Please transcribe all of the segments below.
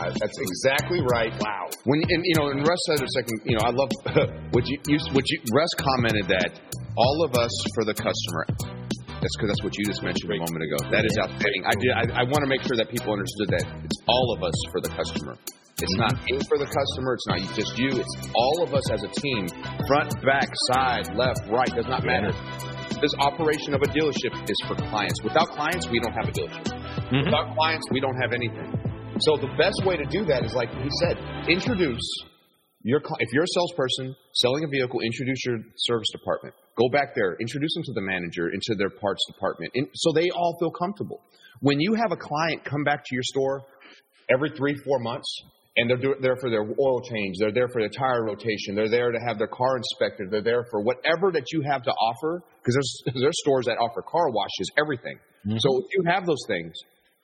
That's exactly right. Wow. And Russ said a second. I love what Russ commented that all of us for the customer. That's because that's what you just mentioned a moment ago. That is outstanding. I want to make sure that people understood that it's all of us for the customer. It's not me for the customer. It's not just you. It's all of us as a team. Front, back, side, left, right. Does not matter. This operation of a dealership is for clients. Without clients, we don't have a dealership. Without clients, we don't have anything. So the best way to do that is, like he said, introduce if you're a salesperson selling a vehicle, introduce your service department. Go back there, introduce them to the manager, into their parts department, so they all feel comfortable. When you have a client come back to your store every 3-4 months, and they're there for their oil change, they're there for their tire rotation, they're there to have their car inspected, they're there for whatever that you have to offer, because there's stores that offer car washes, everything. So if you have those things,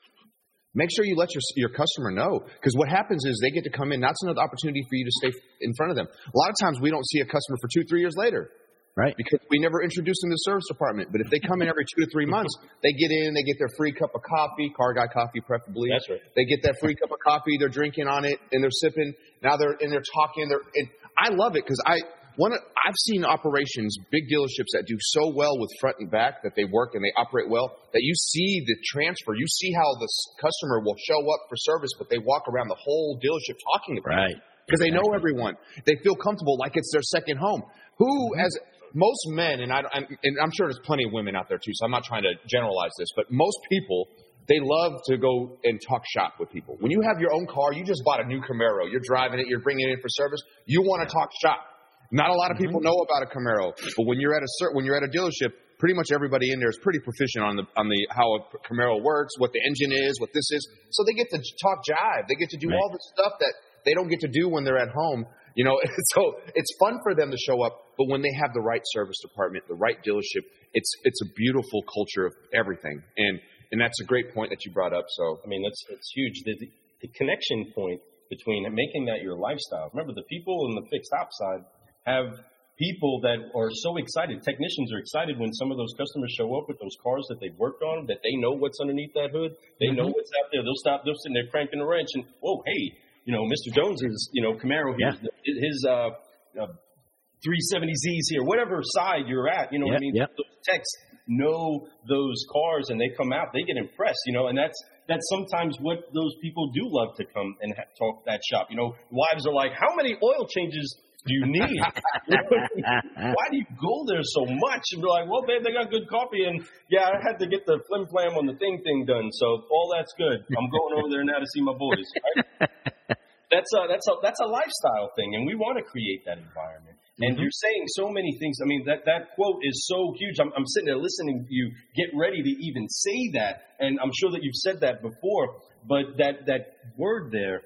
make sure you let your customer know, because what happens is they get to come in. That's another opportunity for you to stay in front of them. A lot of times we don't see a customer for 2-3 years later. Right. Because we never introduced them to the service department. But if they come in every 2 to 3 months, they get in, they get their free cup of coffee, Car Guy coffee preferably. That's right. They get that free cup of coffee, they're drinking on it, and they're sipping. Now they're talking. I love it because I've seen operations, big dealerships that do so well with front and back, that they work and they operate well, that you see the transfer. You see how the customer will show up for service, but they walk around the whole dealership talking to people. Right. Because they know everyone. They feel comfortable like it's their second home. As most men, and I'm sure there's plenty of women out there too, so I'm not trying to generalize this, but most people, they love to go and talk shop with people. When you have your own car, you just bought a new Camaro, you're driving it, you're bringing it in for service, you want to talk shop. Not a lot of people know about a Camaro, but when you're at a dealership, pretty much everybody in there is pretty proficient on the how a Camaro works, what the engine is, what this is. So they get to talk jive. They get to do all the stuff that they don't get to do when they're at home. So it's fun for them to show up, but when they have the right service department, the right dealership, it's a beautiful culture of everything. And that's a great point that you brought up. So I mean, it's huge. The connection point between making that your lifestyle. Remember, the people on the fixed op side have people that are so excited. Technicians are excited when some of those customers show up with those cars that they've worked on, that they know what's underneath that hood. They know what's out there. They'll stop. They're sitting there cranking a wrench, and whoa, hey. Mr. Jones's, Camaro, his 370Zs here, whatever side you're at, what I mean? Those techs know those cars and they come out, they get impressed, and that's sometimes what those people do love to come and talk that shop. Wives are like, how many oil changes do you need? Why do you go there so much? And they're like, well, babe, they got good coffee, and I had to get the flim flam on the thing done, so all that's good. I'm going over there now to see my boys. Right? That's a lifestyle thing, and we want to create that environment. And you're saying so many things. I mean, that quote is so huge. I'm sitting there listening to you get ready to even say that, and I'm sure that you've said that before. But that word there,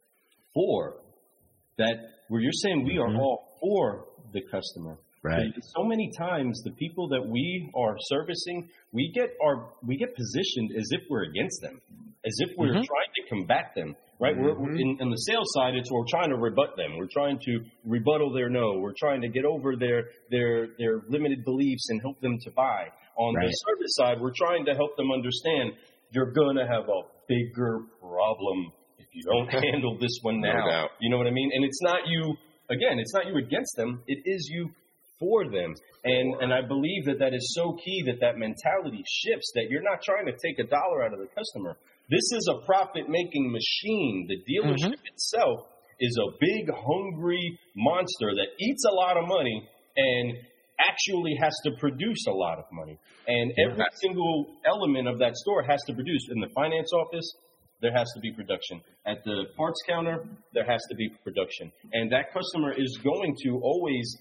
for, that where you're saying we are all for the customer. Right. So many times, the people that we are servicing, we get positioned as if we're against them, as if we're trying to combat them. Right? We're in the sales side, we're trying to rebut them. We're trying to rebuttal their no. We're trying to get over their limited beliefs and help them to buy. On the service side, we're trying to help them understand you're going to have a bigger problem if you don't handle this one now. No doubt. You know what I mean? And it's not you, again, it's not you against them. It is you for them. And I believe that is so key, that mentality shifts, that you're not trying to take $1 out of the customer. This is a profit-making machine. The dealership itself is a big, hungry monster that eats a lot of money and actually has to produce a lot of money. And every single element of that store has to produce. In the finance office, there has to be production. At the parts counter, there has to be production. And that customer is going to always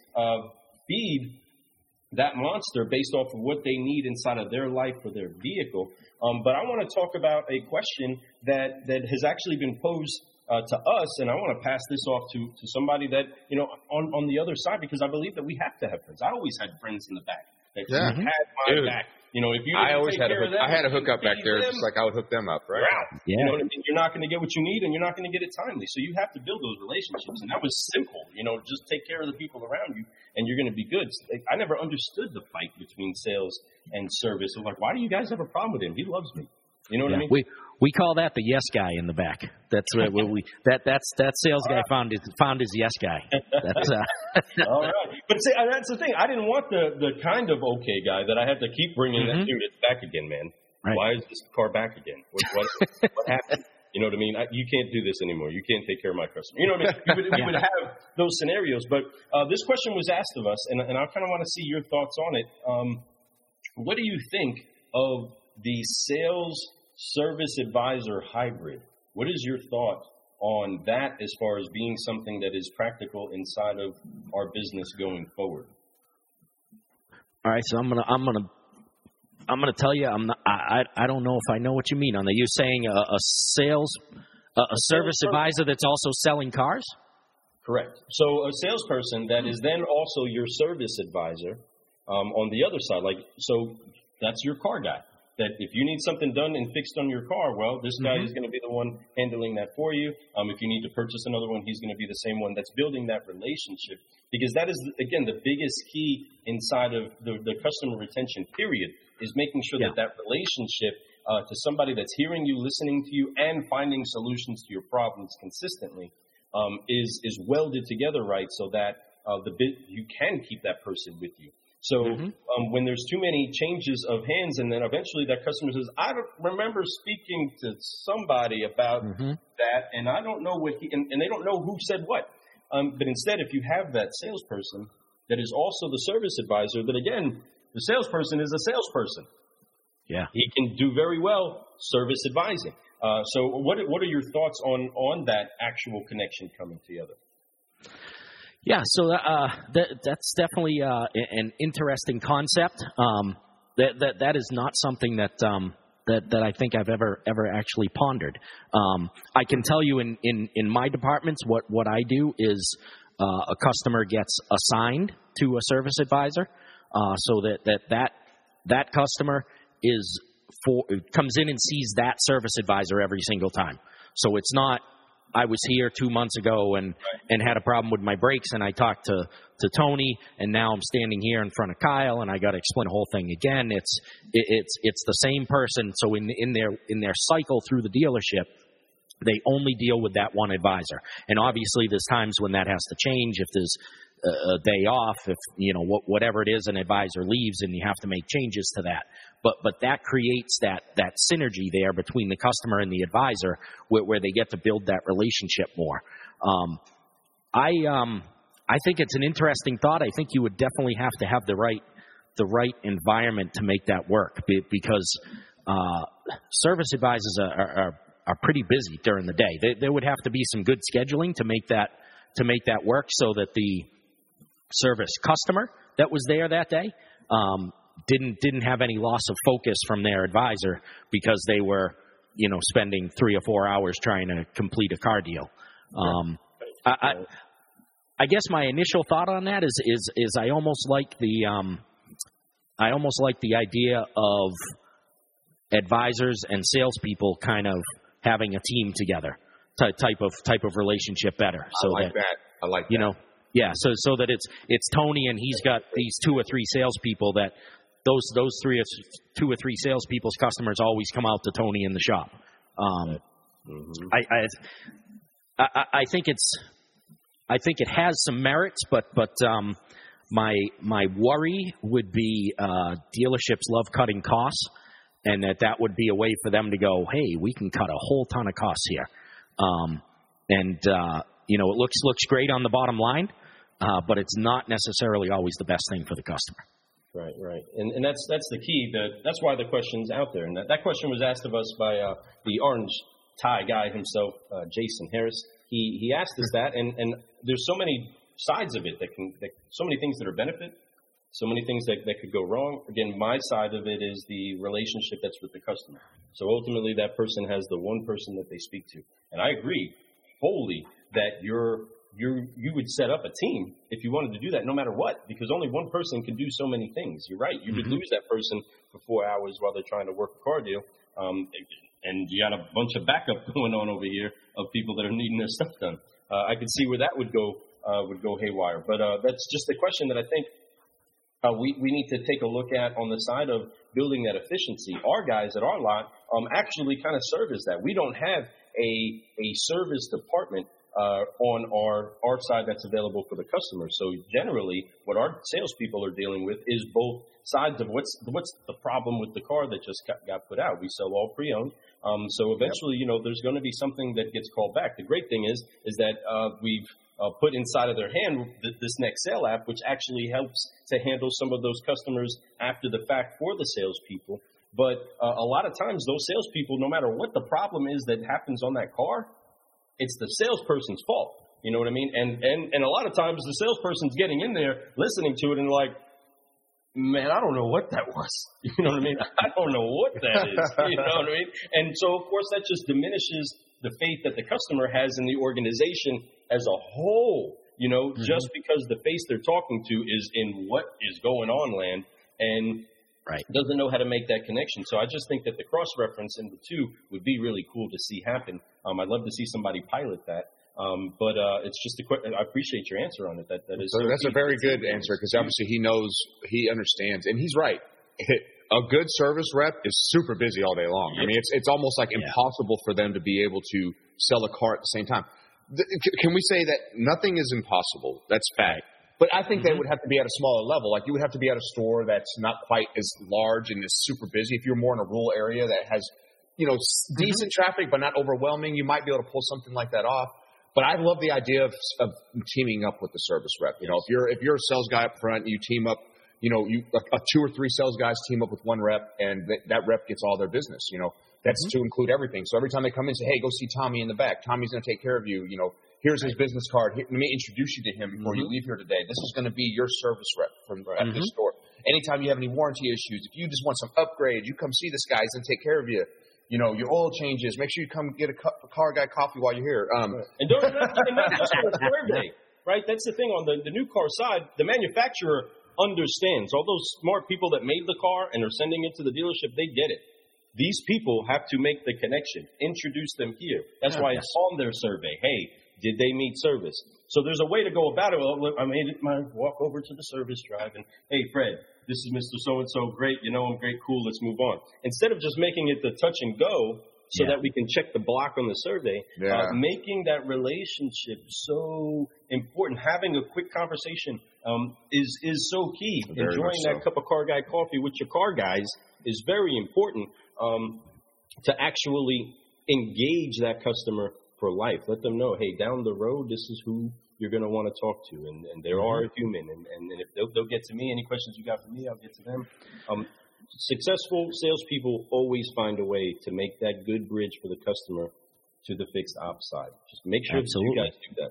feed that monster based off of what they need inside of their life or their vehicle. But I want to talk about a question that has actually been posed to us, and I want to pass this off to somebody that, on the other side, because I believe that we have to have friends. I always had friends in the back that had my back. If you I always had a hookup back there, them, just like I would hook them up, right? Yeah. You know what I mean? You're not going to get what you need, and you're not going to get it timely. So you have to build those relationships, and that was simple. Just take care of the people around you, and you're going to be good. I never understood the fight between sales and service. I'm like, why do you guys have a problem with him? He loves me. You know what I mean? We call that the yes guy in the back. That's what that sales guy found his yes guy. That's all right. But see, that's the thing. I didn't want the kind of okay guy that I had to keep bringing that dude. It's back again, man. Right. Why is this car back again? What happened? You know what I mean? You can't do this anymore. You can't take care of my customer. You know what I mean? We would have those scenarios. But this question was asked of us, and I kind of want to see your thoughts on it. What do you think of the sales service advisor hybrid? What is your thought on that as far as being something that is practical inside of our business going forward? All right, so I'm gonna tell you I don't know if I know what you mean on that. You're saying a service advisor that's also selling cars? Correct. So a salesperson that is then also your service advisor on the other side, so that's your car guy. That if you need something done and fixed on your car, well, this guy is going to be the one handling that for you. If you need to purchase another one, he's going to be the same one that's building that relationship. Because that is, again, the biggest key inside of the customer retention period is making sure that relationship to somebody that's hearing you, listening to you, and finding solutions to your problems consistently is welded together right so that you can keep that person with you. So when there's too many changes of hands, and then eventually that customer says, I don't remember speaking to somebody about that, and I don't know and they don't know who said what. But instead, if you have that salesperson that is also the service advisor, that again, the salesperson is a salesperson. Yeah. He can do very well service advising. So what are your thoughts on that actual connection coming together? Yeah, so that's definitely an interesting concept. That is not something that I think I've ever actually pondered. I can tell you in my departments what I do is a customer gets assigned to a service advisor, so that customer comes in and sees that service advisor every single time. So it's not, I was here 2 months ago and had a problem with my brakes, and I talked to Tony, and now I'm standing here in front of Kyle, and I got to explain the whole thing again. It's the same person. So in their cycle through the dealership, they only deal with that one advisor. And obviously, there's times when that has to change. If there's a day off, if whatever it is, an advisor leaves, and you have to make changes to that. But that creates that synergy there between the customer and the advisor, where they get to build that relationship more. I think it's an interesting thought. I think you would definitely have to have the right environment to make that work, because service advisors are pretty busy during the day. There would have to be some good scheduling to make that work, so that the service customer that was there that day didn't have any loss of focus from their advisor because they were spending 3 or 4 hours trying to complete a car deal. I guess my initial thought on that is I almost like the idea of advisors and salespeople kind of having a team together, type of relationship better. So I like that. Yeah, so that it's Tony, and he's got these 2 or 3 salespeople that those 2 or 3 salespeople's customers always come out to Tony in the shop. I think it has some merits, but my worry would be dealerships love cutting costs, and that would be a way for them to go, hey, we can cut a whole ton of costs here, it looks great on the bottom line, but it's not necessarily always the best thing for the customer. Right. And that's the key. That's why the question's out there. And that question was asked of us by the orange tie guy himself, Jason Harris. He asked us that, and there's so many sides of it so many things that are benefit, so many things that could go wrong. Again, my side of it is the relationship that's with the customer. So ultimately, that person has the one person that they speak to. And I agree wholly that you would set up a team if you wanted to do that, no matter what, because only one person can do so many things. You're right. You could lose that person for 4 hours while they're trying to work a car deal, and you got a bunch of backup going on over here of people that are needing their stuff done. I could see where that would go haywire. But that's just a question that I think we need to take a look at on the side of building that efficiency. Our guys at our lot actually kind of serve as that. We don't have a service department on our side that's available for the customer. So generally, what our salespeople are dealing with is both sides of what's the problem with the car that just got put out. We sell all pre-owned. So eventually, there's going to be something that gets called back. The great thing is that we've put inside of their hand this Next Sale app, which actually helps to handle some of those customers after the fact for the salespeople. But a lot of times, those salespeople, no matter what the problem is that happens on that car, it's the salesperson's fault. You know what I mean? And a lot of times, the salesperson's getting in there, listening to it, and like, man, I don't know what that was. You know what I mean? I don't know what that is. You know what I mean? And so, of course, that just diminishes the faith that the customer has in the organization as a whole, just because the face they're talking to is in what is going on land and doesn't know how to make that connection. So I just think that the cross-reference in the two would be really cool to see happen. I'd love to see somebody pilot that. But it's just I appreciate your answer on it. That's a very good answer because obviously he understands, and he's right. A good service rep is super busy all day long. I mean, it's almost like impossible for them to be able to sell a car at the same time. Can we say that nothing is impossible? That's fact. But I think that would have to be at a smaller level. Like you would have to be at a store that's not quite as large and is super busy. If you're more in a rural area that has, decent traffic but not overwhelming, you might be able to pull something like that off. But I love the idea of teaming up with the service rep. If you're a sales guy up front, you team up. A 2 or 3 sales guys team up with one rep, and that rep gets all their business. That's to include everything. So every time they come in, say, hey, go see Tommy in the back. Tommy's going to take care of you. Here's his business card. Let me introduce you to him before you leave here today. This is going to be your service rep at this store. Anytime you have any warranty issues, if you just want some upgrades, you come see this guy. He's going to take care of you. Your oil changes. Make sure you come get a car guy coffee while you're here. And not just on a survey, right? That's the thing on the new car side. The manufacturer understands. All those smart people that made the car and are sending it to the dealership, they get it. These people have to make the connection, introduce them here. That's why it's on their survey. Hey, did they meet service? So there's a way to go about it. Well, I made it my walk over to the service drive and, hey, Fred, this is Mr. So-and-so. Great. I'm great. Cool. Let's move on. Instead of just making it the touch and go so that we can check the block on the survey, making that relationship so important. Having a quick conversation is so key. Enjoying that cup of car guy coffee with your car guys is very important to actually engage that customer for life. Let them know, hey, down the road, this is who you're going to want to talk to, and they are human, and if they'll get to me, any questions you got for me, I'll get to them. Successful salespeople always find a way to make that good bridge for the customer to the fixed ops side. Just make sure that you guys do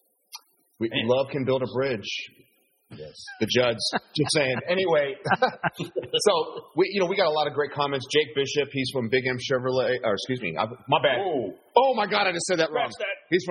that. Love can build a bridge. Yes. The Judds. Just saying. Anyway, so we got a lot of great comments. Jake Bishop, he's from Big M Chevrolet. Or excuse me, my bad. Oh my God, I just said that wrong. He's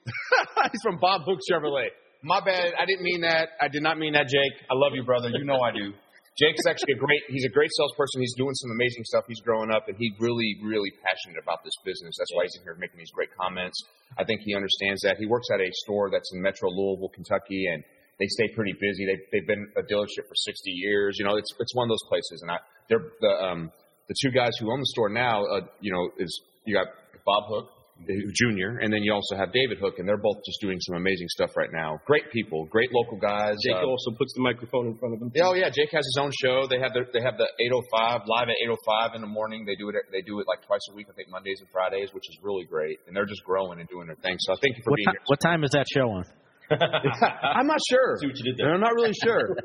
from Bob Book Chevrolet. My bad. I didn't mean that. I did not mean that, Jake. I love you, brother. You know I do. Jake's actually he's a great salesperson. He's doing some amazing stuff. He's growing up, and he's really, really passionate about this business. That's why he's in here making these great comments. I think he understands that. He works at a store that's in Metro Louisville, Kentucky, and they stay pretty busy. They've been a dealership for 60 years. It's one of those places. And they're the 2 guys who own the store now. Is you got Bob Hook Jr. and then you also have David Hook, and they're both just doing some amazing stuff right now. Great people, great local guys. Jake also puts the microphone in front of him. Oh yeah, Jake has his own show. They have the 805 live at 8:05 in the morning. They do it like twice a week. I think Mondays and Fridays, which is really great. And they're just growing and doing their thing. So I thank you for being here. What time is that show on? I'm not sure. See what you did there. I'm not really sure.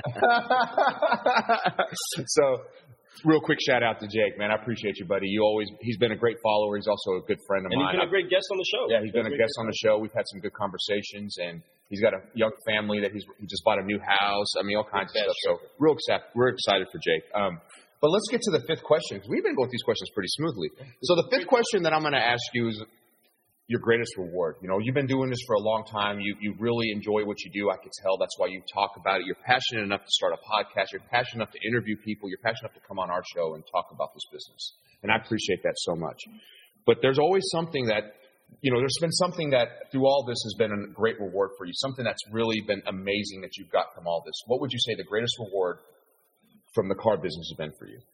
So, real quick shout out to Jake, man. I appreciate you, buddy. He's been a great follower. He's also a good friend of mine. And he's been a great guest on the show. Yeah, he's been a guest on the show. We've had some good conversations, and he's got a young family that he just bought a new house. I mean, all kinds of stuff. So, we're excited for Jake. But let's get to the 5th question, because we've been going through these questions pretty smoothly. So, the 5th question that I'm going to ask you is your greatest reward. You've been doing this for a long time. You really enjoy what you do. I can tell. That's why you talk about it. You're passionate enough to start a podcast. You're passionate enough to interview people. You're passionate enough to come on our show and talk about this business. And I appreciate that so much. But there's always something that there's been something that through all this has been a great reward for you, something that's really been amazing that you've got from all this. What would you say the greatest reward from the car business has been for you?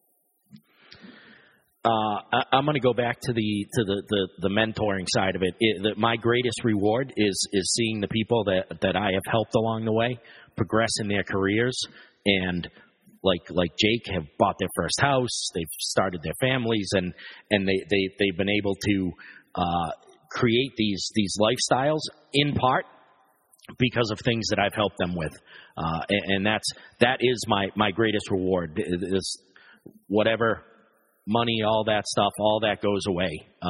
I'm going to go back to the mentoring side of it. My greatest reward is seeing the people that I have helped along the way progress in their careers, and like Jake have bought their first house, they've started their families, and they've been able to create these lifestyles in part because of things that I've helped them with, and that is my greatest reward. Is whatever. Money, all that stuff, all that goes away.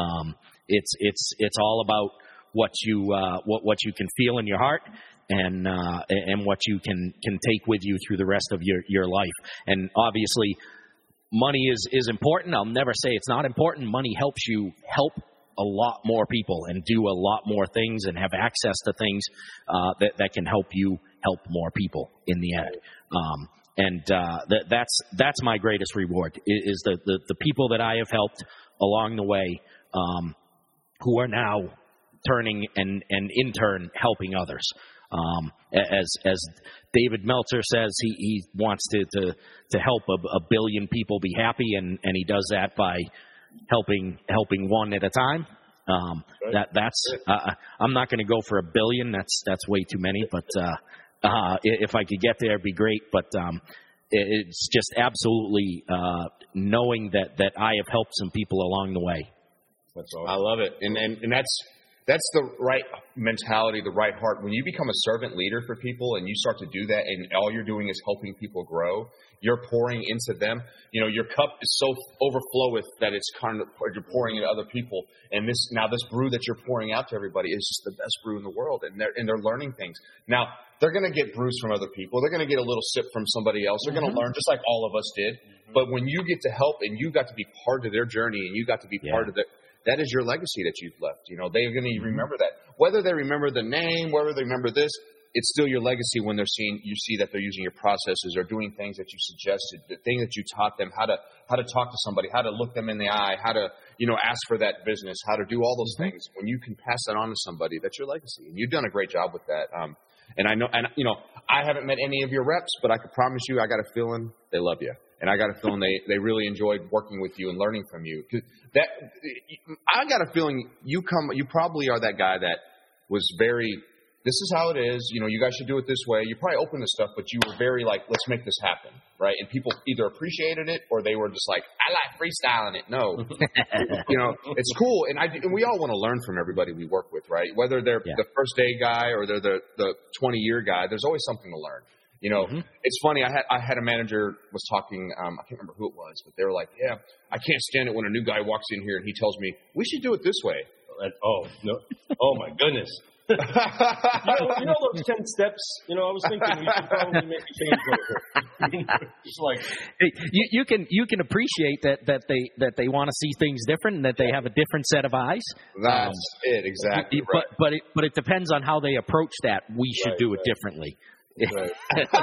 It's all about what you can feel in your heart, and what you can take with you through the rest of your life. And obviously, money is important. I'll never say it's not important. Money helps you help a lot more people and do a lot more things and have access to things that can help you help more people in the end. And that's my greatest reward is the people that I have helped along the way, who are now turning and in turn helping others. As David Meltzer says, he wants to help a billion people be happy, and he does that by helping one at a time. That's I'm not going to go for a billion. That's way too many, but. If I could get there, it'd be great. But it's just absolutely knowing that I have helped some people along the way. That's awesome. I love it, and that's the right mentality, the right heart. When you become a servant leader for people, and you start to do that, and all you're doing is helping people grow, you're pouring into them. Your cup is so overfloweth that it's kind of you're pouring into other people. And this brew that you're pouring out to everybody is just the best brew in the world, and they're learning things. Now they're going to get brews from other people. They're going to get a little sip from somebody else. They're going to learn just like all of us did. But when you get to help and you got to be part of their journey and you got to be part of that is your legacy that you've left. They're going to remember that. Whether they remember the name, whether they remember this, it's still your legacy when you see that they're using your processes or doing things that you suggested, the thing that you taught them, how to talk to somebody, how to look them in the eye, how to, ask for that business, how to do all those things. When you can pass that on to somebody, that's your legacy. And you've done a great job with that. And I know, I haven't met any of your reps, but I can promise you, I got a feeling they love you. And I got a feeling they really enjoyed working with you and learning from you. I got a feeling you probably are that guy that was very, this is how it is. You guys should do it this way. You probably opened this stuff, but you were very like, let's make this happen, right? And people either appreciated it or they were just like, I like freestyling it. No, it's cool. And we all want to learn from everybody we work with, right? Whether they're the first day guy or they're the 20-year guy, there's always something to learn. It's funny. I had a manager was talking. I can't remember who it was, but they were like, "Yeah, I can't stand it when a new guy walks in here and he tells me we should do it this way." Oh no! Oh my goodness! you know those 10 steps. I was thinking we should probably make a change over. Just like you can appreciate that they want to see things different and that they have a different set of eyes. That's it exactly. Right. But it depends on how they approach that. We should do it differently. Right.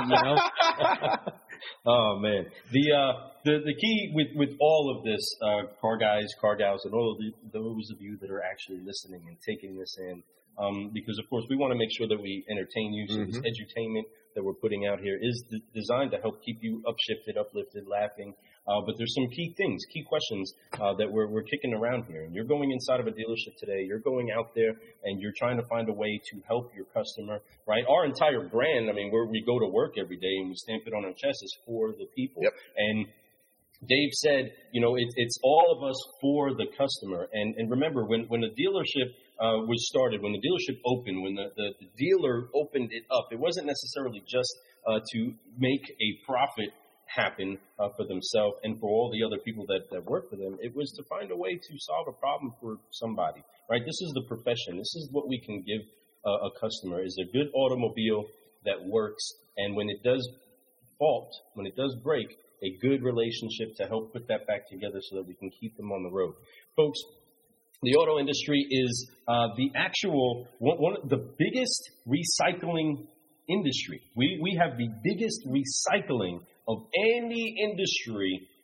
Oh man, the key with all of this, car guys, car gals, and all of those of you that are actually listening and taking this in, because of course we want to make sure that we entertain you. So this edutainment that we're putting out here is designed to help keep you upshifted, uplifted, laughing. But there's some key things, key questions that we're kicking around here. And you're going inside of a dealership today. You're going out there and you're trying to find a way to help your customer, right? Our entire brand, we go to work every day and we stamp it on our chest, is for the people. Yep. And Dave said, it's all of us for the customer. And remember, when the dealership was started, when the dealership opened, when the dealer opened it up, it wasn't necessarily just to make a profit happen for themselves and for all the other people that work for them. It was to find a way to solve a problem for somebody, right? This is the profession. This is what we can give a customer, is a good automobile that works. And when it does fault, when it does break, a good relationship to help put that back together so that we can keep them on the road. Folks, the auto industry is the actual one of the biggest recycling industry. We have the biggest recycling of any industry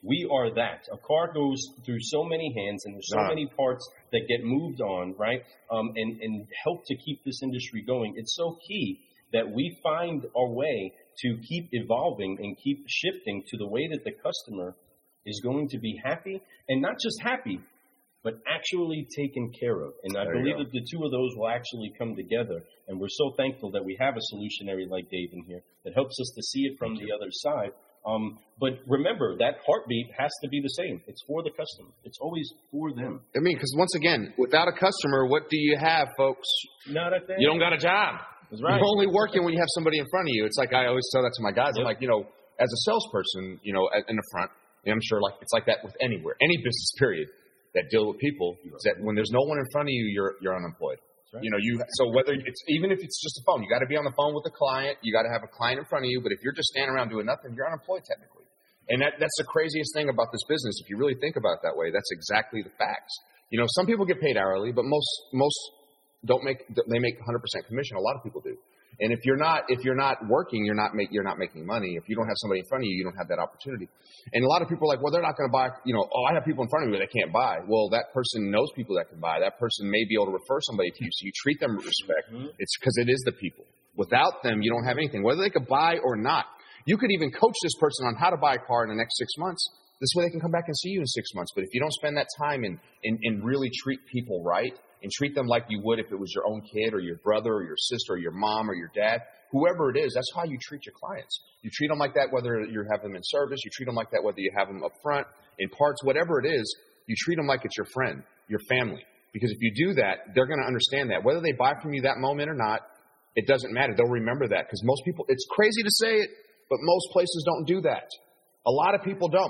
We are that. A car goes through so many hands, and there's so many parts that get moved on, right? And help to keep this industry going. It's so key that we find our way to keep evolving and keep shifting to the way that the customer is going to be happy, and not just happy, but actually taken care of. And I believe that the two of those will actually come together. And we're so thankful that we have a solutionary like Dave in here that helps us to see it from the other side. But remember, that heartbeat has to be the same. It's for the customer. It's always for them. I mean, because once again, without a customer, what do you have, folks? Not a thing. You don't got a job. That's right. You're only working when you have somebody in front of you. It's like I always tell that to my guys. I'm like, as a salesperson, in the front, I'm sure it's like that with anywhere, any business period that deal with people. Is that when there's no one in front of you, you're unemployed. Right. So whether even if it's just a phone, you got to be on the phone with the client. You got to have a client in front of you. But if you're just standing around doing nothing, you're unemployed technically. And that's the craziest thing about this business. If you really think about it that way, that's exactly the facts. Some people get paid hourly, but most don't make. They make 100% commission. A lot of people do. And if you're not working, you're not making money. If you don't have somebody in front of you, you don't have that opportunity. And a lot of people are like, well, they're not going to buy. I have people in front of me that can't buy. Well, that person knows people that can buy. That person may be able to refer somebody to you, so you treat them with respect. Mm-hmm. It's because it is the people. Without them, you don't have anything. Whether they could buy or not, you could even coach this person on how to buy a car in the next 6 months. This way, they can come back and see you in 6 months. But if you don't spend that time and really treat people right, and treat them like you would if it was your own kid or your brother or your sister or your mom or your dad, whoever it is, that's how you treat your clients. You treat them like that whether you have them in service. You treat them like that whether you have them up front, in parts, whatever it is. You treat them like it's your friend, your family. Because if you do that, they're going to understand that. Whether they buy from you that moment or not, it doesn't matter. They'll remember that. Because most people, it's crazy to say it, but most places don't do that. A lot of people don't.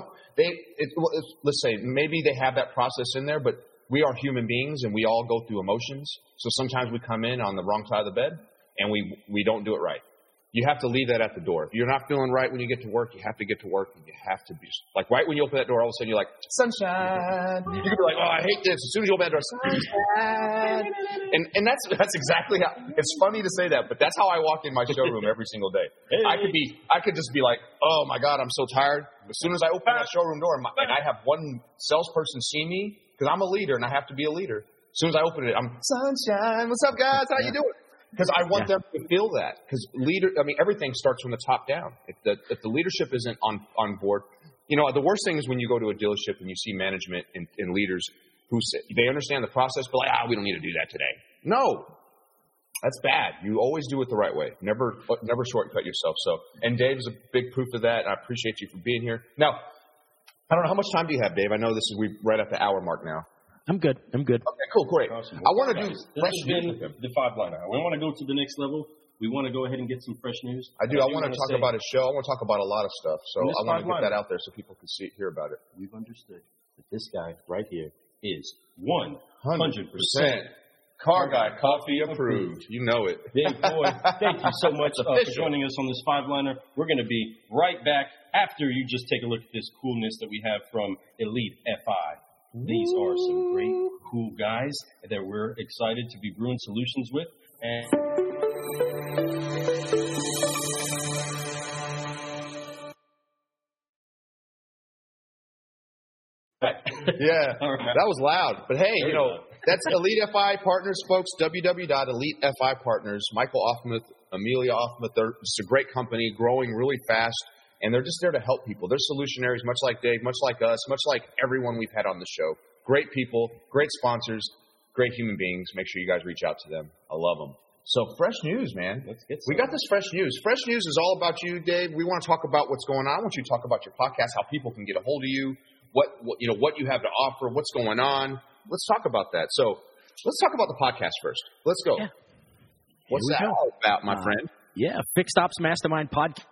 Let's say maybe they have that process in there, but we are human beings, and we all go through emotions. So sometimes we come in on the wrong side of the bed, and we don't do it right. You have to leave that at the door. If you're not feeling right when you get to work, you have to get to work, and you have to be like right when you open that door, all of a sudden you're like, sunshine. You can be like, oh, I hate this. As soon as you open that door, sunshine. And that's exactly how. It's funny to say that, but that's how I walk in my showroom every single day. I could just be like, oh my God, I'm so tired. As soon as I open that showroom door, and I have one salesperson see me, because I'm a leader and I have to be a leader. As soon as I open it, I'm sunshine. What's up, guys? How you doing? Because I want them to feel that. Because everything starts from the top down. If the leadership isn't on board, the worst thing is when you go to a dealership and you see management and leaders who say, they understand the process, but like, we don't need to do that today. No, that's bad. You always do it the right way. Never shortcut yourself. So, and Dave is a big proof of that. And I appreciate you for being here. Now, I don't know how much time do you have, Dave. I know we're right at the hour mark now. I'm good. Okay, cool, great. Awesome. I want to do fresh news. The 5-liner. We want to go to the next level. We want to go ahead and get some fresh news. I do. I want to talk about a show. I want to talk about a lot of stuff. So I want to get that out there so people can hear about it. We've understood that this guy right here is 100% Car Guy Coffee approved. You know it. Big boy. Thank you so much for joining us on this 5-liner. We're going to be right back after you just take a look at this coolness that we have from Elite FI. These are some great, cool guys that we're excited to be brewing solutions with. And yeah, that was loud. But hey, that's Elite FI Partners, folks. www.elitefipartners. Michael Offmuth, Amelia Offmuth. It's a great company, growing really fast. And they're just there to help people. They're solutionaries, much like Dave, much like us, much like everyone we've had on the show. Great people, great sponsors, great human beings. Make sure you guys reach out to them. I love them. So fresh news, man. We got this fresh news. Fresh news is all about you, Dave. We want to talk about what's going on. I want you to talk about your podcast, how people can get a hold of you, what you have to offer, what's going on. Let's talk about that. So let's talk about the podcast first. Let's go. Yeah. What's that all about, my friend? Yeah, Fixed Ops Mastermind podcast.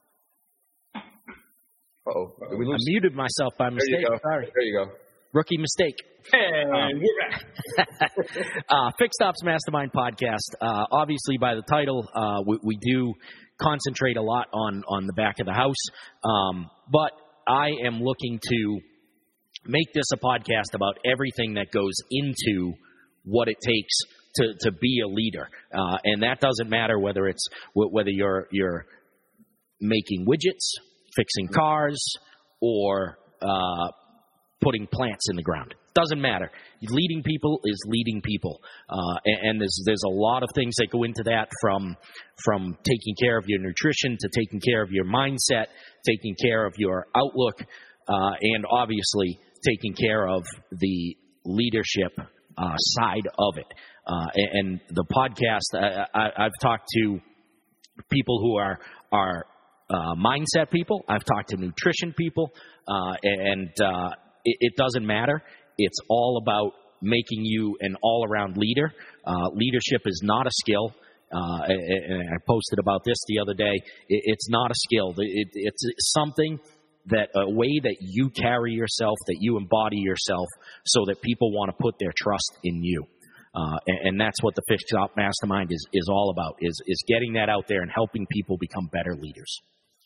Did we lose? I muted myself by mistake. There you go. Sorry. There you go. Rookie mistake. And we're back. Fixed Ops Mastermind podcast. Obviously, by the title, we do concentrate a lot on the back of the house. But I am looking to make this a podcast about everything that goes into what it takes to be a leader. And that doesn't matter whether you're making widgets, fixing cars, or putting plants in the ground. Doesn't matter. Leading people is leading people, and there's a lot of things that go into that, from taking care of your nutrition to taking care of your mindset, taking care of your outlook, and obviously taking care of the leadership side of it. And the podcast, I've talked to people who are mindset people. I've talked to nutrition people, and it doesn't matter. It's all about making you an all-around leader. Leadership is not a skill. And I posted about this the other day. It's not a skill. It's something a way that you carry yourself, that you embody yourself, so that people want to put their trust in you. And that's what the Fixed Ops Mastermind is all about, is getting that out there and helping people become better leaders.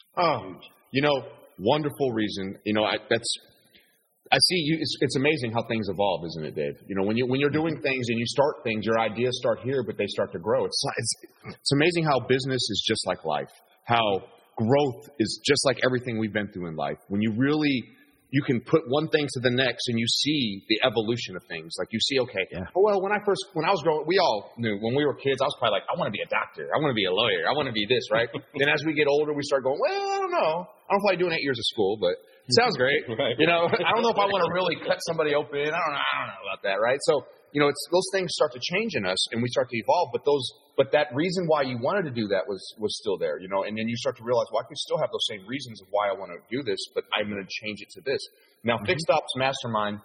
Wonderful reason. I see you. It's amazing how things evolve, isn't it, Dave? When you're doing things and you start things, your ideas start here, but they start to grow. It's amazing how business is just like life. How growth is just like everything we've been through in life. When you can put one thing to the next and you see the evolution of things. Like you see, okay, well, when I was growing, we all knew when we were kids, I was probably like, I want to be a doctor. I want to be a lawyer. I want to be this, right? Then as we get older, we start going, well, I don't know. I don't know if I'm doing 8 years of school, but it sounds great. Right. I don't know if I want to really cut somebody open. I don't know about that, right? So, it's those things start to change in us and we start to evolve, but that reason why you wanted to do that was still there, and then you start to realize, well, I can still have those same reasons of why I want to do this, but I'm going to change it to this. Now, Fixed Ops Mastermind,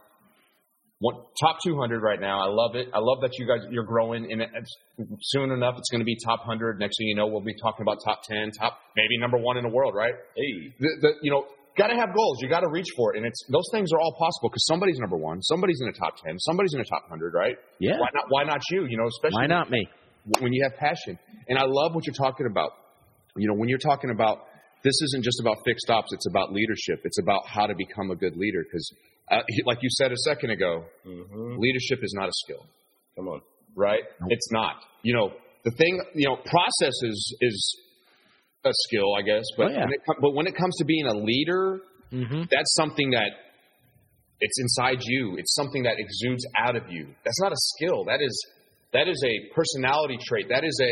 top 200 right now. I love it. I love that you're growing, and soon enough it's going to be top 100. Next thing you know, we'll be talking about top 10, maybe number 1 in the world, right? Hey, got to have goals. You got to reach for it, and those things are all possible because somebody's number 1, somebody's in the top 10, somebody's in the top 100, right? Yeah. Why not you? Especially why not me? When you have passion. And I love what you're talking about. When you're talking about, this isn't just about fixed ops, it's about leadership. It's about how to become a good leader. Because, like you said a second ago, leadership is not a skill. Come on. Right? Nope. It's not. The thing, process is a skill, I guess. But, when it comes to being a leader, that's something that it's inside you. It's something that exudes out of you. That's not a skill. That is a personality trait. That is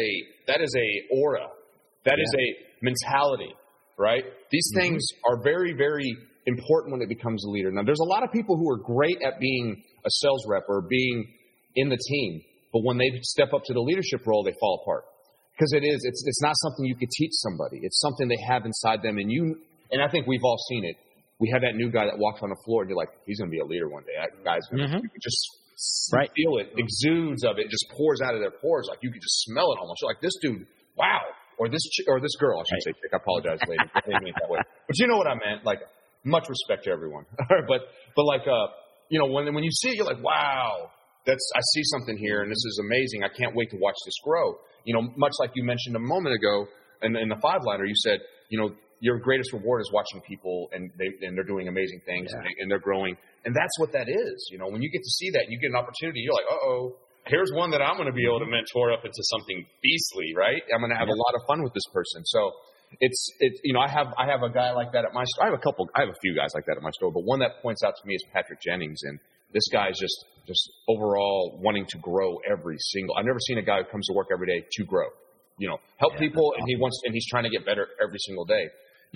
a aura. That is a mentality, right? These things are very, very important when it becomes a leader. Now, there's a lot of people who are great at being a sales rep or being in the team, but when they step up to the leadership role, they fall apart. Because it's not something you could teach somebody. It's something they have inside them, and I think we've all seen it. We have that new guy that walks on the floor, and you're like, he's going to be a leader one day. That guy's going to just feel it, exudes of it, just pours out of their pores. Like you could just smell it almost. You're like, this dude, wow. Or this girl, I should say. I apologize, lady. I didn't mean it that way. But you know what I meant. Like, much respect to everyone. but like, when you see it, you're like, wow, I see something here, and this is amazing. I can't wait to watch this grow. Much like you mentioned a moment ago in the 5-liner, you said, your greatest reward is watching people and they're doing amazing things and they're growing. And that's what that is. When you get to see that and you get an opportunity, you're like, here's one that I'm going to be able to mentor up into something beastly, right? I'm going to have a lot of fun with this person. So it's I have a guy like that at my store. I have a few guys like that at my store, but one that points out to me is Patrick Jennings. And this guy's just overall wanting to grow I've never seen a guy who comes to work every day to grow, help people. And he's trying to get better every single day. He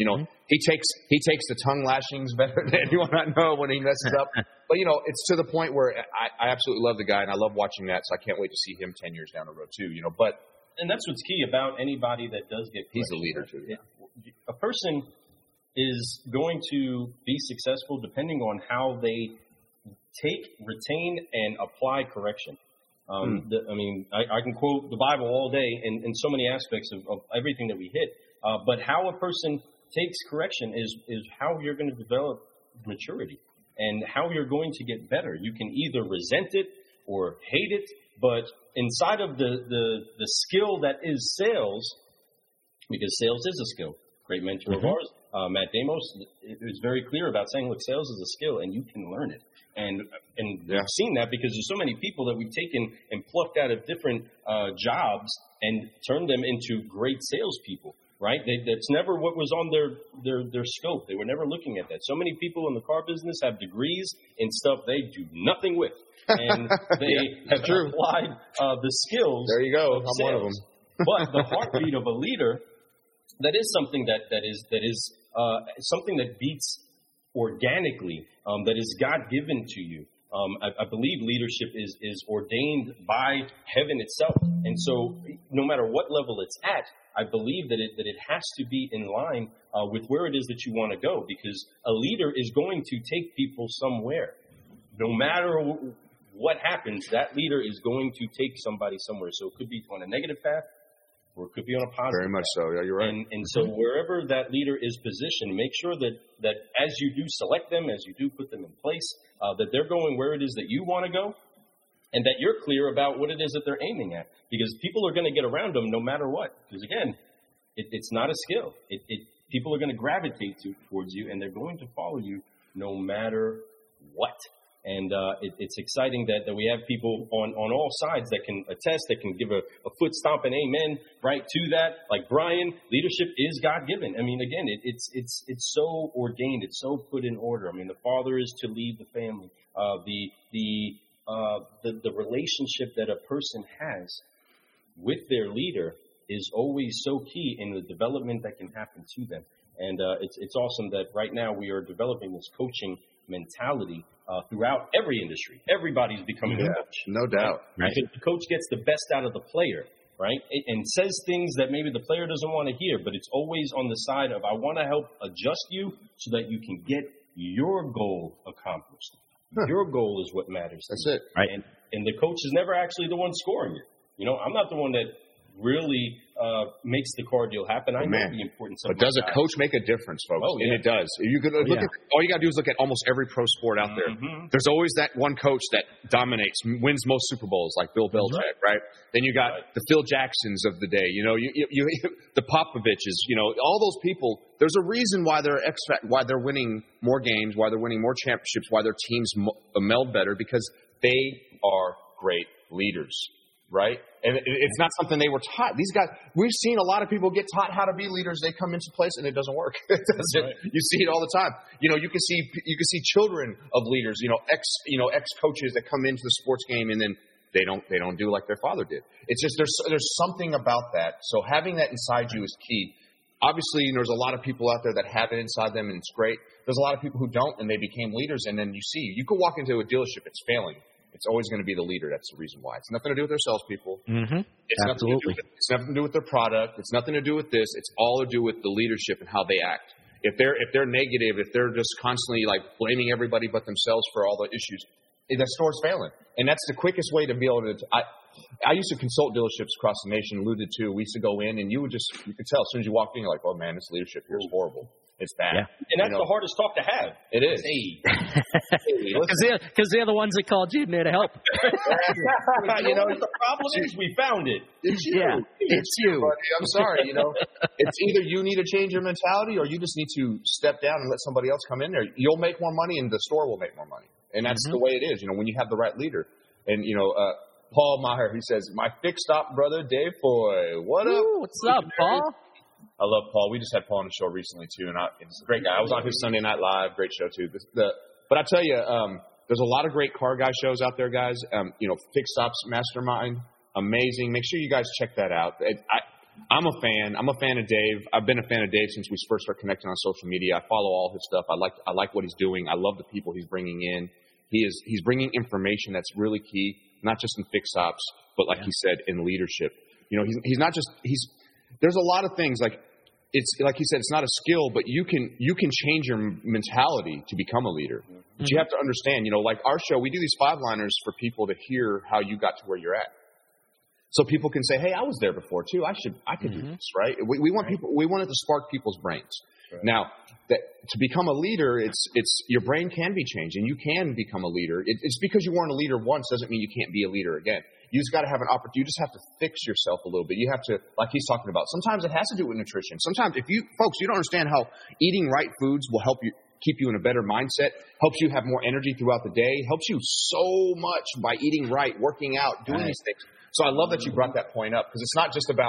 takes the tongue lashings better than anyone I know when he messes up. But, it's to the point where I absolutely love the guy and I love watching that. So I can't wait to see him 10 years down the road too, And that's what's key about anybody that does get he's a leader too. Yeah. A person is going to be successful depending on how they take, retain, and apply correction. I can quote the Bible all day in so many aspects of everything that we hit. But how a person takes correction is how you're going to develop maturity and how you're going to get better. You can either resent it or hate it, but inside of the skill that is sales, because sales is a skill. Great mentor of ours, Matt Damos, is very clear about saying, look, sales is a skill and you can learn it. And I've seen that because there's so many people that we've taken and plucked out of different jobs and turned them into great salespeople. right? That's never what was on their scope. They were never looking at that. So many people in the car business have degrees in stuff they do nothing with. And they have applied the skills. There you go. I'm sales. one of them. But the heartbeat of a leader, that is something that is something that beats organically, that is God-given to you. I believe leadership is ordained by heaven itself. And so no matter what level it's at, I believe that it has to be in line with where it is that you want to go, because a leader is going to take people somewhere. No matter what happens, that leader is going to take somebody somewhere. So it could be on a negative path, or it could be on a positive Very much path. so. Yeah, you're right. And so wherever that leader is positioned, make sure that as you do select them, as you do put them in place, that they're going where it is that you want to go, and that you're clear about what it is that they're aiming at. Because people are going to get around them no matter what. Because again, it's not a skill. People are going to gravitate towards you, and they're going to follow you no matter what. And it's exciting that we have people on all sides that can attest, that can give a foot stomp and amen right to that. Like Brian, leadership is God-given. I mean, again, it's so ordained. It's so put in order. I mean, the father is to lead the family. The relationship that a person has with their leader is always so key in the development that can happen to them. And it's awesome that right now we are developing this coaching mentality throughout every industry. Everybody's becoming a coach. No doubt. Right? Because the coach gets the best out of the player, right? And says things that maybe the player doesn't want to hear, but it's always on the side of, I want to help adjust you so that you can get your goal accomplished. Your goal is what matters. That's it. Right? And the coach is never actually the one scoring it. You know, I'm not the one that really makes the car deal happen. I know the importance of it. But does a coach make a difference, folks? Oh, yeah. And it does. You could look at all you got to do is look at almost every pro sport out there. Mm-hmm. There's always that one coach that dominates, wins most Super Bowls, like Bill Belichick, right? Then you got the Phil Jacksons of the day. You know, you the Popoviches. You know, all those people. There's a reason why why they're winning more games, why they're winning more championships, why their teams meld better, because they are great leaders. Right? And it's not something they were taught. These guys, we've seen a lot of people get taught how to be leaders. They come into place and it doesn't work. It doesn't. Right. You see it all the time. You know, you can see children of leaders, ex coaches that come into the sports game and then they don't do like their father did. It's just there's something about that. So having that inside you is key. Obviously, there's a lot of people out there that have it inside them and it's great. There's a lot of people who don't and they became leaders, and then you could walk into a dealership, it's failing. It's always going to be the leader. That's the reason why. It's nothing to do with their salespeople. Mm-hmm. Absolutely. It's nothing to do with their product. It's nothing to do with this. It's all to do with the leadership and how they act. If they're negative, if they're just constantly like blaming everybody but themselves for all the issues, that store's failing. And that's the quickest way to be able to. I used to consult dealerships across the nation. Alluded to. We used to go in, and you could tell as soon as you walked in, you're like, oh man, this leadership here is horrible. It's bad. Yeah. And that's the hardest talk to have. It is. Because they're the ones that called you in there to help. You know what the problem is? We found it. It's you. Yeah, it's you. Buddy. I'm sorry. It's either you need to change your mentality or you just need to step down and let somebody else come in there. You'll make more money and the store will make more money. And that's the way it is, when you have the right leader. And, Paul Maher, he says, my fixed op brother, Dave Foy. What up? What's up, Paul? I love Paul. We just had Paul on the show recently, too, and he's a great guy. I was on his Sunday Night Live. Great show, too. But I tell you, there's a lot of great car guy shows out there, guys. Fixed Ops Mastermind, amazing. Make sure you guys check that out. I'm a fan. I'm a fan of Dave. I've been a fan of Dave since we first started connecting on social media. I follow all his stuff. I like what he's doing. I love the people he's bringing in. He's bringing information that's really key, not just in fixed ops, but like he said, in leadership. He's not just there's a lot of things like it's like he said, it's not a skill, but you can change your mentality to become a leader. But you have to understand, like our show, we do these 5-liners for people to hear how you got to where you're at. So people can say, hey, I was there before too. I could do this, right? We want people, we want it to spark people's brains. Right. Now, to become a leader, it's your brain can be changed and you can become a leader. It's because you weren't a leader once doesn't mean you can't be a leader again. You just got to have an opportunity. You just have to fix yourself a little bit. You have to, like he's talking about, sometimes it has to do with nutrition. Sometimes you don't understand how eating right foods will help you keep you in a better mindset, helps you have more energy throughout the day, helps you so much by eating right, working out, doing these things. So I love that you brought that point up because it's not just about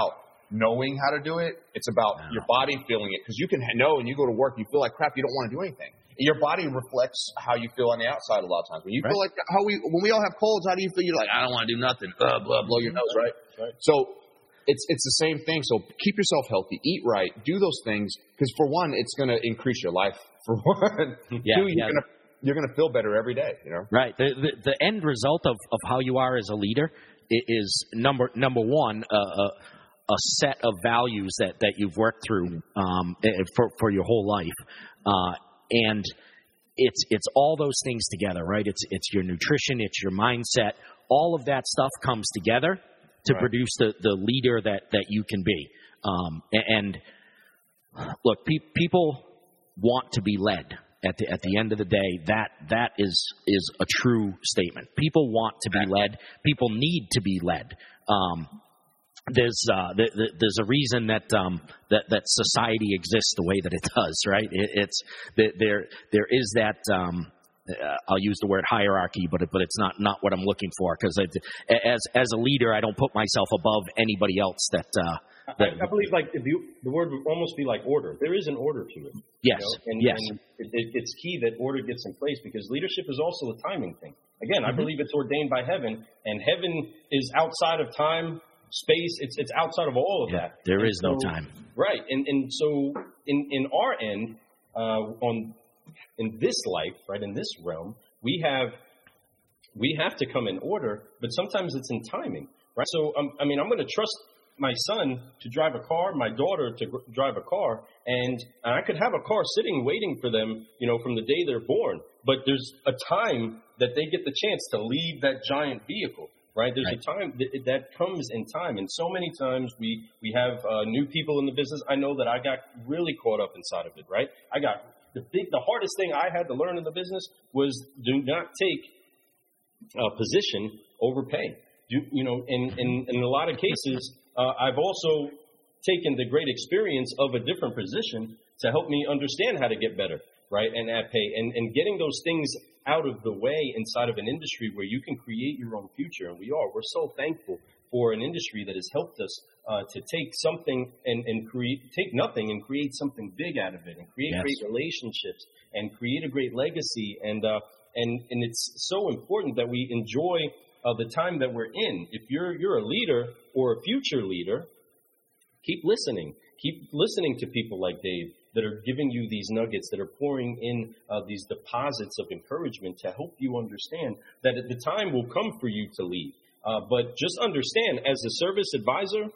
knowing how to do it. It's about your body feeling it, because you can know and you go to work, you feel like crap, you don't want to do anything. Your body reflects how you feel on the outside a lot of times. When you feel like when we all have colds, how do you feel? You're like, I don't want to do nothing. Blow your nose, right? So it's the same thing. So keep yourself healthy, eat right, do those things, because for one, it's going to increase your life. For one, two, you're going to feel better every day. You know, right? The end result of how you are as a leader is number one. A set of values that you've worked through for your whole life. And it's all those things together, right? It's your nutrition, it's your mindset. All of that stuff comes together to produce the leader that you can be. And look, people want to be led. At the end of the day, that is a true statement. People want to be led. People need to be led. There's a reason that society exists the way that it does, right? There is that I'll use the word hierarchy, but it's not what I'm looking for, because as a leader, I don't put myself above anybody else. I believe like the word would almost be like order. There is an order to it. Yes. You know? And it's key that order gets in place, because leadership is also a timing thing. Again, I believe it's ordained by heaven, and heaven is outside of time. Space, it's outside of all of that. There is no time. Right. And so in our end, in this life, right, in this realm, we have to come in order, but sometimes it's in timing, right? So I'm going to trust my son to drive a car, my daughter to drive a car, and I could have a car sitting waiting for them, from the day they're born, but there's a time that they get the chance to leave that giant vehicle. Right, there's a time that comes in time, and so many times we have new people in the business. I know that I got really caught up inside of it. Right, I got the hardest thing I had to learn in the business was do not take a position over pay. In a lot of cases, I've also taken the great experience of a different position to help me understand how to get better. Right, and at pay, and getting those things out of the way inside of an industry where you can create your own future. And we're so thankful for an industry that has helped us to take something and take nothing and create something big out of it, and create great relationships and create a great legacy. And it's so important that we enjoy the time that we're in. If you're a leader or a future leader, keep listening. Keep listening to people like Dave that are giving you these nuggets, that are pouring in these deposits of encouragement to help you understand that the time will come for you to lead. But just understand, as a service advisor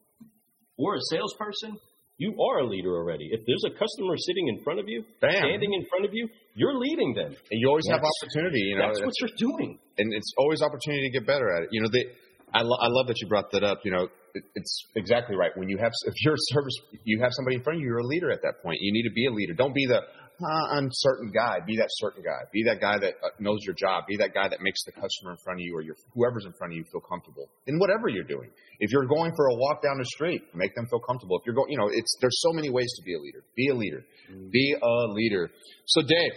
or a salesperson, you are a leader already. If there's a customer sitting in front of you, standing in front of you, you're leading them. And you always have opportunity. That's what you're doing. And it's always opportunity to get better at it. I love that you brought that up. It's exactly right. If you're a service, you have somebody in front of you, you're a leader at that point. You need to be a leader. Don't be the uncertain guy. Be that certain guy. Be that guy that knows your job. Be that guy that makes the customer in front of you, or whoever's in front of you, feel comfortable in whatever you're doing. If you're going for a walk down the street, make them feel comfortable. If you're going, there's so many ways to be a leader. Be a leader. Be a leader. So Dave,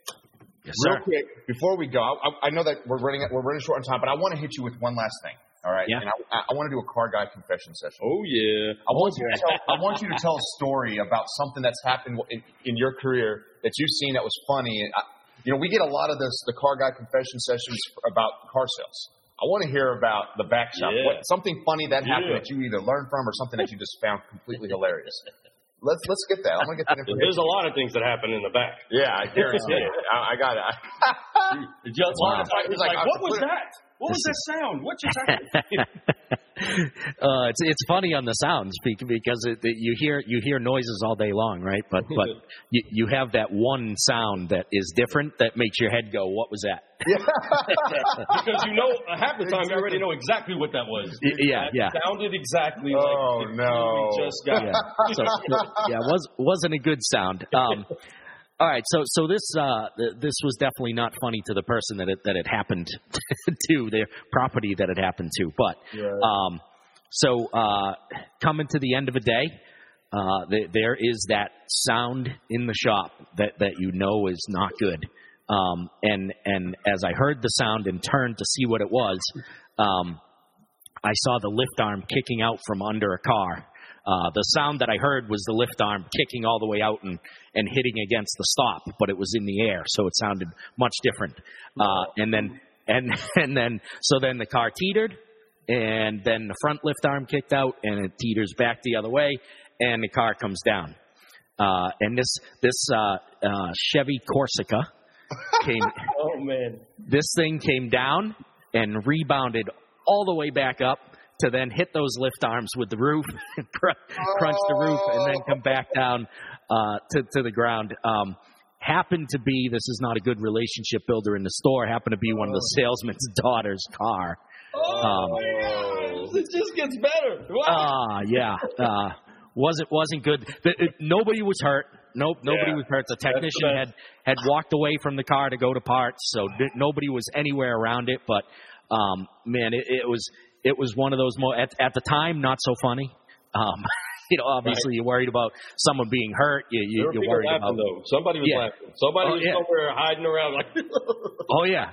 real quick before we go, I know that we're running short on time, but I want to hit you with one last thing. All right, and I want to do a car guy confession session. Oh yeah, I want you to tell a story about something that's happened in your career that you've seen that was funny. And we get a lot of the car guy confession sessions about car sales. I want to hear about the back shop. Something funny that happened that you either learned from or something that you just found completely hilarious. Let's get that. I'm gonna get that information. There's a lot of things that happen in the back. Yeah, I guarantee it. I got it. He's like, what was that? What was that sound? What just happened? It's funny on the sounds because you hear noises all day long, right? But you have that one sound that is different that makes your head go, "What was that?" Because half the time you already know exactly what that was. It sounded exactly like we just got. Wasn't a good sound. All right, so this was definitely not funny to the person that it happened to, their property that it happened to. But coming to the end of a day, there is that sound in the shop that is not good. And as I heard the sound and turned to see what it was, I saw the lift arm kicking out from under a car. The sound that I heard was the lift arm kicking all the way out and hitting against the stop, but it was in the air, so it sounded much different. And then the car teetered, and then the front lift arm kicked out, and it teeters back the other way, and the car comes down. And this Chevy Corsica came. Oh man! This thing came down and rebounded all the way back up to then hit those lift arms with the roof, crunch the roof, and then come back down to the ground. Happened to be, this is not a good relationship builder in the store, happened to be one of the salesman's daughter's car. It just gets better. Wow. Yeah. Wasn't good. Nobody was hurt. Nobody was hurt. The technician had walked away from the car to go to parts, so nobody was anywhere around it. But man, it was one of those at the time not so funny. Obviously you're worried about someone being hurt. You're worried laughing, about. though. Somebody was laughing. Somebody was somewhere hiding around like. Oh yeah.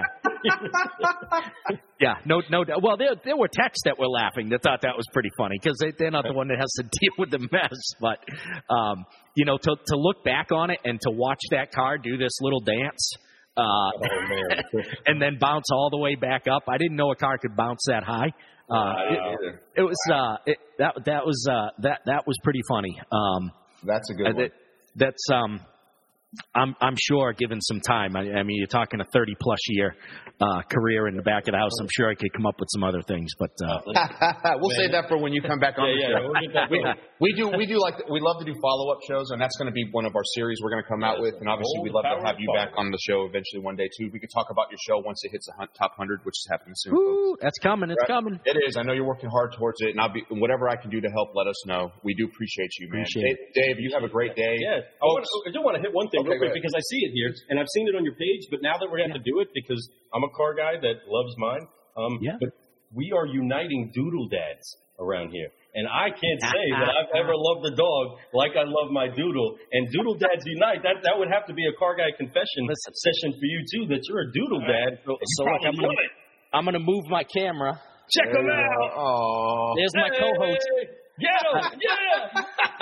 Yeah. No. Well, there were techs that were laughing that thought that was pretty funny because they're not the one that has to deal with the mess. But to look back on it and to watch that car do this little dance. And then bounce all the way back up. I didn't know a car could bounce that high. That was pretty funny. That's a good one. That's I'm sure, given some time. I mean, you're talking a 30-plus year career in the back of the house. I'm sure I could come up with some other things, but we'll save that for when you come back on the show. We'll get that we love to do follow-up shows, and that's going to be one of our series we're going to come out with. And obviously, we'd love to have you back on the show eventually one day too. We could talk about your show once it hits the top 100, which is happening soon. Woo, that's coming. It's coming. It is. I know you're working hard towards it, and whatever I can do to help. Let us know. We do appreciate you, man. Dave, you have a great day. Yeah. I do want to hit one thing real quick because I see it here, and I've seen it on your page, but now that we're going to have to do it because I'm a car guy that loves mine, but we are uniting doodle dads around here. And I can't say that I've ever loved a dog like I love my doodle. And doodle dads unite. That would have to be a car guy confession session for you, too, that you're a doodle dad. So I'm going to move my camera. Check them out. Oh. There's my co-host. Yeah.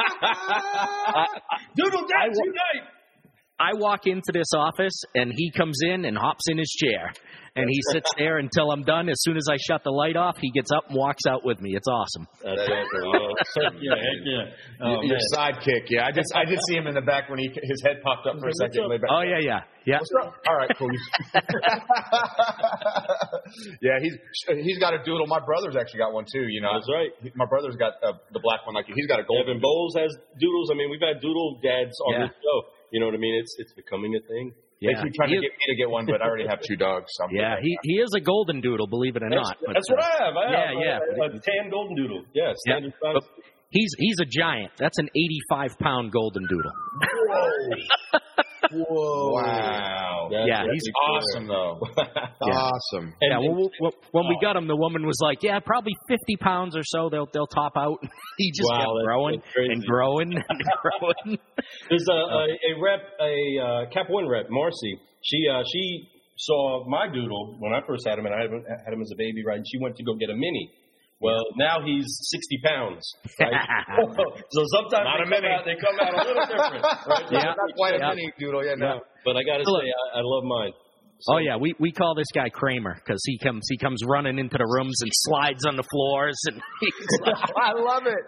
Doodle dads unite. I walk into this office, and he comes in and hops in his chair. And he sits there until I'm done. As soon as I shut the light off, he gets up and walks out with me. It's awesome. That's awesome. Your sidekick, I did see him in the back when his head popped up for a second. Oh, yeah. What's up? All right, cool. Yeah, he's got a doodle. My brother's actually got one, too. That's right. My brother's got the black one like you. He's got a gold. Evan Bowles has doodles. I mean, we've had doodle dads on this show. You know what I mean? It's becoming a thing. Yeah. They keep trying to get me to get one, but I already have 2 dogs. So he is a golden doodle, believe it or not. That's what I have. Yeah. A tan golden doodle. Yeah, standard size. He's a giant. That's an 85-pound golden doodle. Whoa. Wow. He's awesome, though. Awesome. And when we got him, the woman was like, probably 50 pounds or so they'll top out. He just kept growing and growing and growing. There's a Cap One rep, Marcy. She saw my doodle when I first had him, and I had him as a baby, right? And she went to go get a mini. Well, now he's 60 pounds, right? So sometimes they come out a little different, right? Not quite a mini doodle, But I got to say, I love mine. So, we call this guy Kramer because he comes running into the rooms and slides on the floors, and I love it.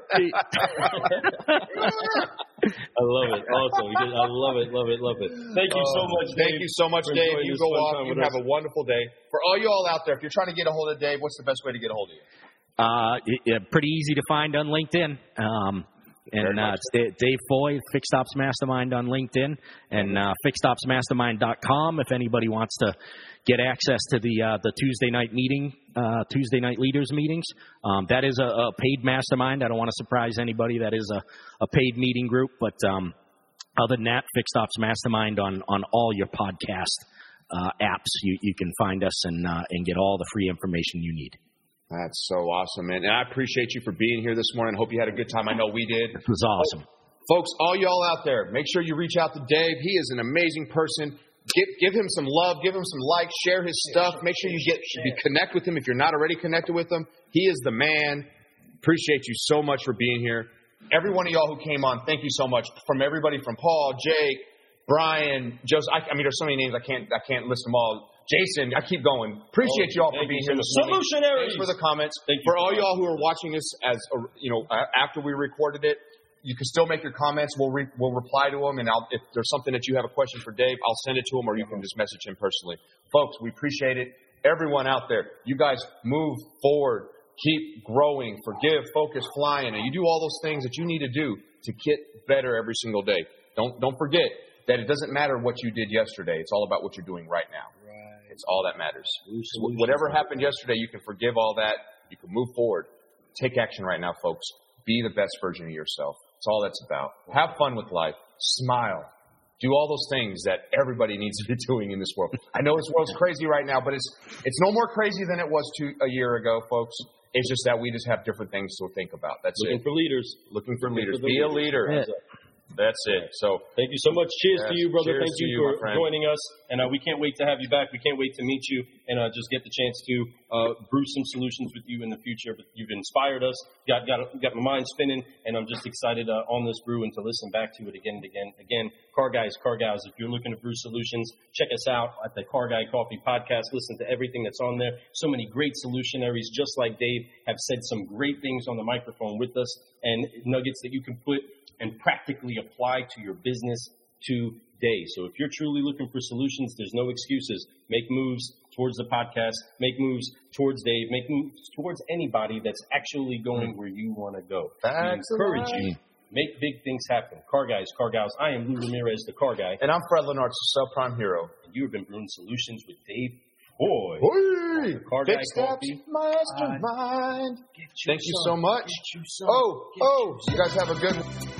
I love it. Awesome. I love it. Thank you so much, Dave. Thank you so much, Dave. You go off. You have a wonderful day. For all you all out there, if you're trying to get a hold of Dave, what's the best way to get a hold of you? Pretty easy to find on LinkedIn. It's Dave Foy, Fixed Ops Mastermind on LinkedIn, and fixedopsmastermind.com if anybody wants to get access to the Tuesday night meeting, Tuesday night leaders meetings. That is a paid mastermind. I don't want to surprise anybody. That is a paid meeting group. But other than that, Fixed Ops Mastermind on all your podcast apps. You can find us and get all the free information you need. That's so awesome, man. And I appreciate you for being here this morning. Hope you had a good time. I know we did. It was awesome. Folks, all y'all out there, make sure you reach out to Dave. He is an amazing person. Give him some love. Give him some likes. Share his stuff. Make sure you connect with him if you're not already connected with him. He is the man. appreciate you so much for being here. Every one of y'all who came on, thank you so much. From everybody from Paul, Jake, Brian, Joseph. I mean, there's so many names I can't list them all. Jason, I keep going. Appreciate you all for being here this morning. Solutionaries. Thanks for the comments. Thank you. For all y'all who are watching this as after we recorded it, you can still make your comments. We'll reply to them, and if there's something that you have a question for Dave, I'll send it to him, or you can just message him personally. Folks, we appreciate it. Everyone out there, you guys move forward, keep growing, forgive, focus, flying, and you do all those things that you need to do to get better every single day. Don't forget that it doesn't matter what you did yesterday. It's all about what you're doing right now. Right. It's all that matters. Whatever happened yesterday, you can forgive all that. You can move forward. Take action right now, folks. Be the best version of yourself. That's all that's about. Have fun with life. Smile. Do all those things that everybody needs to be doing in this world. I know this world's crazy right now, but it's no more crazy than it was a year ago, folks. It's just that we just have different things to think about. That's Looking for leaders. Looking for leaders. Be a leader. Yeah. That's it. So thank you so much. Cheers to you, brother. Cheers Thank you for joining us. And we can't wait to have you back. We can't wait to meet you and just get the chance to brew some solutions with you in the future. But you've inspired us. Got my mind spinning, and I'm just excited on this brew and to listen back to it again and again. Again, Car Guys, if you're looking to brew solutions, check us out at the Car Guy Coffee Podcast. Listen to everything that's on there. So many great solutionaries, just like Dave, have said some great things on the microphone with us, and nuggets that you can put and practically apply to your business today. So if you're truly looking for solutions, there's no excuses. Make moves towards the podcast. Make moves towards Dave. Make moves towards anybody that's actually going where you want to go. We encourage you. Make big things happen. Car Guys, Car Gals. I am Lou Ramirez, the Car Guy. And I'm Fred Lenart, subprime hero. And you have been brewing solutions with Dave Boy. Car Guy Coffee Mastermind. Thank you so much. You guys have a good one.